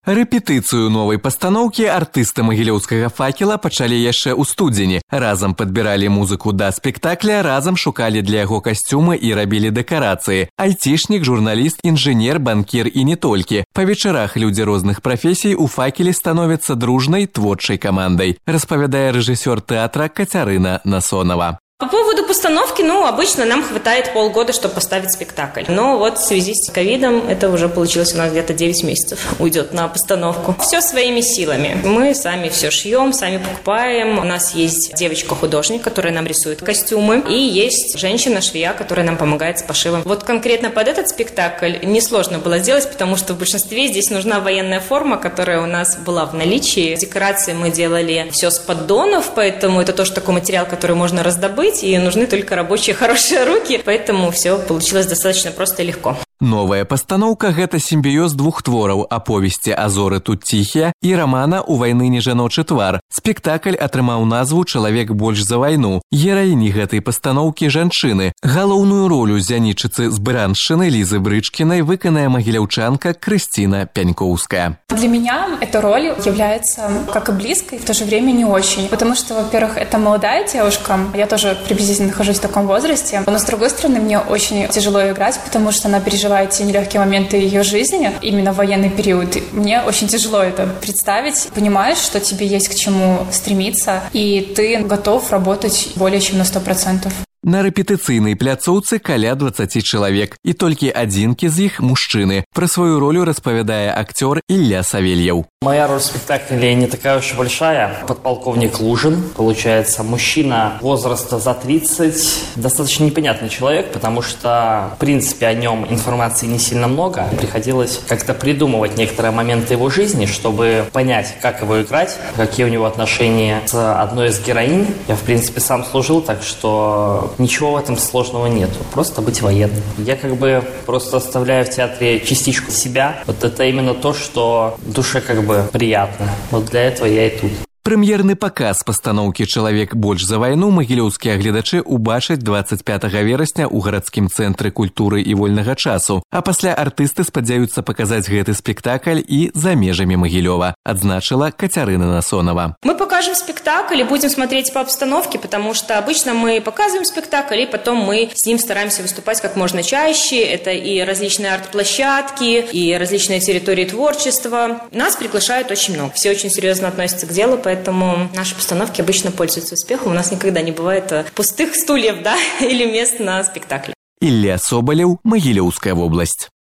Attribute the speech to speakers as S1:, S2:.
S1: Рэпетыцыю новай пастаноўкі артысты магілёўскага факела пачалі яшчэ ў студзені. Разам падбіралі музыку да спектакля, разам шукалі для яго касцюмы і рабілі дэкарацыі. Айцішнік, журналіст, інжынер, банкір і не толькі. Па вечарах людзі розных прафесій у факеле становяцца дружнай творчай камандай, распавядае рэжысёр тэатра Кацярына Насонова.
S2: По поводу постановки, обычно нам хватает полгода, чтобы поставить спектакль. Но вот в связи с ковидом это уже получилось у нас где-то 9 месяцев уйдет на постановку. Все своими силами. Мы сами все шьем, сами покупаем. У нас есть девочка-художник, которая нам рисует костюмы. И есть женщина-швея, которая нам помогает с пошивом. Вот конкретно под этот спектакль несложно было сделать, потому что в большинстве здесь нужна военная форма, которая у нас была в наличии. Декорации мы делали все с поддонов, поэтому это тоже такой материал, который можно раздобыть. И нужны только рабочие хорошие руки, поэтому все получилось достаточно просто и легко.
S1: Новая пастаноўка – гэта сімбіёз двух твораў аповесці «Азоры тут ціхія» і рамана «У вайныні жаночы твар». Спектакль атрымаў назву «Чалавек больш за вайну». Гераіні гэтай пастаноўкі – жанчыны. Галоўную ролю зянічыцы з Браншчыны Лизы Брычкиной выканае магіляўчанка Кристина Пянькоўская.
S3: Для меня эта роль является как и близкой, в то же время не очень. Потому что, во-первых, это молодая девушка, я тоже приблизительно нахожусь в таком возрасте. Но, с другой стороны, мне очень тяжело играть, потому что она переживает те нелегкие моменты ее жизни, именно в военный период. Мне очень тяжело это представить. Понимаешь, что тебе есть к чему стремиться, и ты готов работать более чем на 100%.
S1: На рэпетыцыйнай пляцоўцы каля 20 чалавек, і толькі адзінкі з іх мужчыны. Пра сваю ролю распавядае актёр Илья Савельев.
S4: Моя роль в спектакле не такая уж и большая. Подполковник Лужин, получается, мужчина возраста за 30, достаточно непонятный человек, потому что, в принципе, о нем информации не сильно много. Приходилось как-то придумывать некоторые моменты его жизни, чтобы понять, как его играть, какие у него отношения с одной из героинь. Я, в принципе, сам служил, так что ничего в этом сложного нету. Просто быть военным. Я просто оставляю в театре частичку себя. Вот это именно то, что душе приятно. Вот для этого я и тут.
S1: Прэм'ерны паказ пастаноўкі «Чалавек больш за вайну» магілёўскія гледачы ўбачаць 25 верасня ў гарадскім цэнтры культуры і вольнага часу. А пасля артысты спадзяюцца паказаць гэты спектакль і за межамі Магілёва, адзначыла Кацярына Насонова.
S2: Мы покажем спектакль и будем смотреть по обстановке, потому что обычно мы показываем спектакль, и потом мы с ним стараемся выступать как можно чаще. Это и различные арт-площадки, и различные территории творчества. Нас приглашают очень много. Все очень серьезно относятся к делу, поэтому наши постановки обычно пользуются успехом. У нас никогда не бывает пустых стульев, или мест на спектакле.
S1: Илья Соболев, Могилевская область.